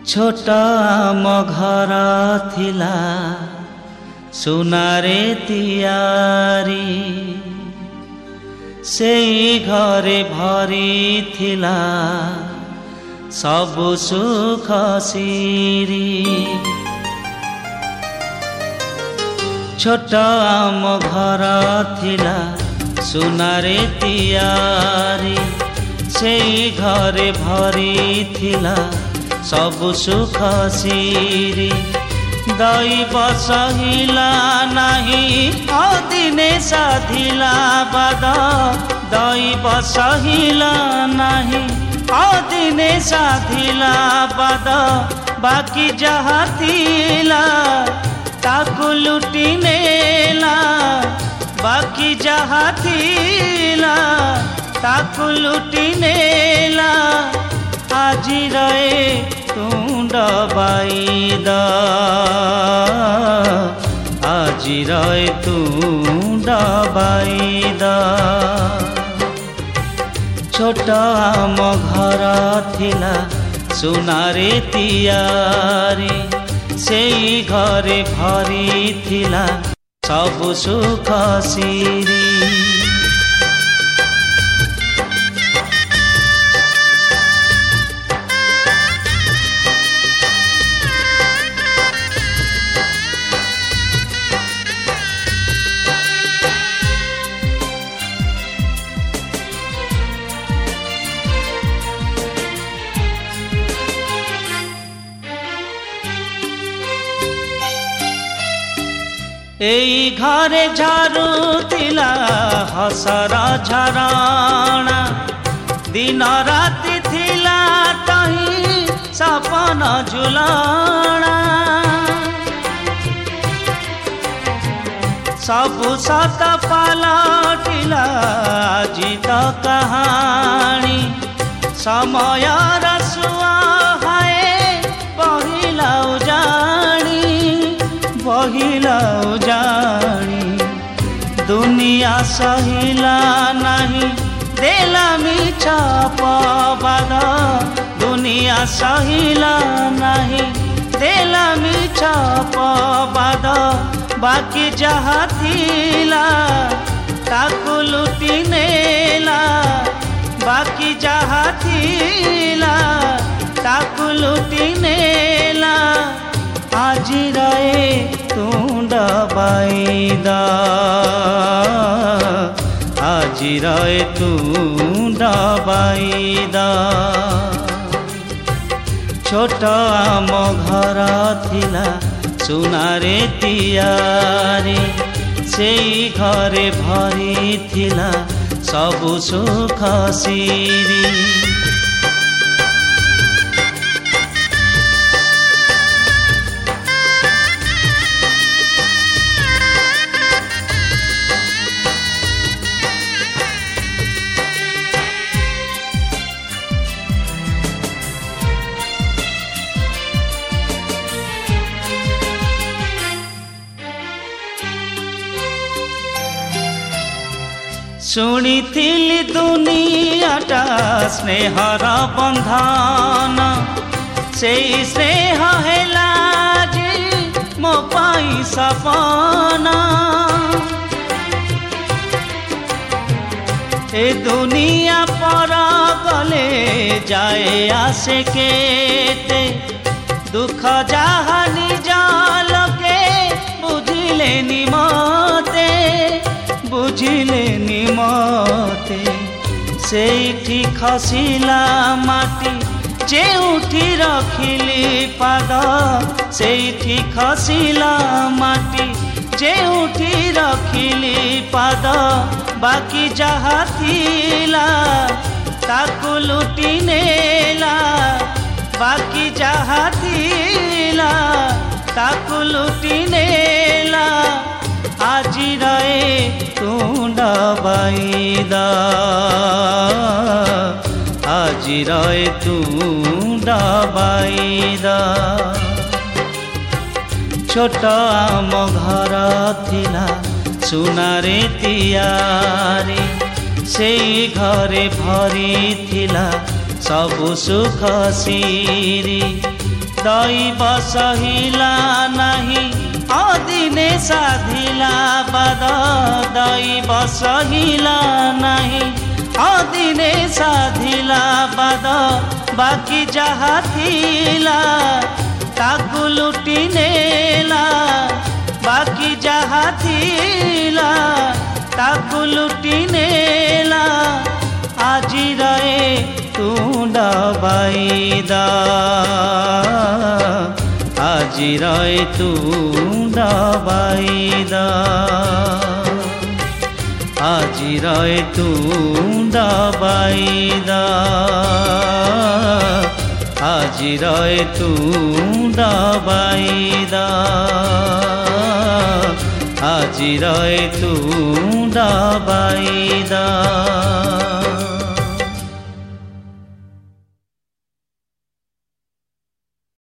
छोट आम घर थिला सुनारे तियारी सेई घरे भरी थिला सबु सुख सिरी। छोट आम घर थिला सुनारे तियारी सेई घरे भरी थिला सबु सुख सिरी। दैव सहिला नाही अदिने साधिला बाद दैव सहिला नाही अदिने साधिला बाद बाकी जहा थिला ताकु लुटी नेला बाकी जहा थिला ताकु लुटी नेला। आजी रहे तुंड बाईद आजी रहे तुंड बाईद। छोट आम घर थिला सुनारे तियारी सेई घरे भरी थिला सबु सुख सिरी। एई घरे झारुथिला हसर झरणा दिन राति थिला तही सपन झुलणा। सबु सत पलटिला आजी तो कहानी समय रसुआ हाय बहिला उजाणी बहिला उजाणी। दुनिया सहिला नहीं देला मिछ पवाद दुनिया सहिला नहीं देला मिछ पवाद बाकी जहा थिला ताकु लुटी नेला बाकी जहा थिला ताकु लुटी नेला। आजी रहे तुंड बाईद आजी रहे तुंड बाईद। छोट आम घर थिला सुनारे तियारी सेई घरे भरी थिला सबु सुख सिरी। शुणिथिली दुनियाटा स्नेहर बंधन सेई स्नेह हेला जी मो पाई सपना। ए दुनिया पर गले जाए आसे केते दुख जाहा निज लोके बुझिले निमते बुझिले निमते। सेठी खसिला माटी जेउठी रखिली पाद सेठी खसिला माटी जेउठी रखिली पाद बाकी जहा थिला ताकु लुटी नेला बाकी जहा थिला ताकु लुटी नेला। आजी रहे तुंड बाईद आजी रहे तुंड बाईद। छोट आम घर थिला सुनारे तियारी सेई घरे भरी थिला सबु सुख सिरी। दैव सहिला नहीं अदिने साधिला बाद दैव सहिला नहीं अदिने साधिला बाद बाकी जहा थिला ताकु लुटी नेला बाकी जहा थिला ताकु लुटी नेला आजी रहे तू दबाईदा आजी रहे तू दबाईदा आजी रहे तू दबाईदा आजी रहे तू दबाईदा आजी रहे तू दबाईदा।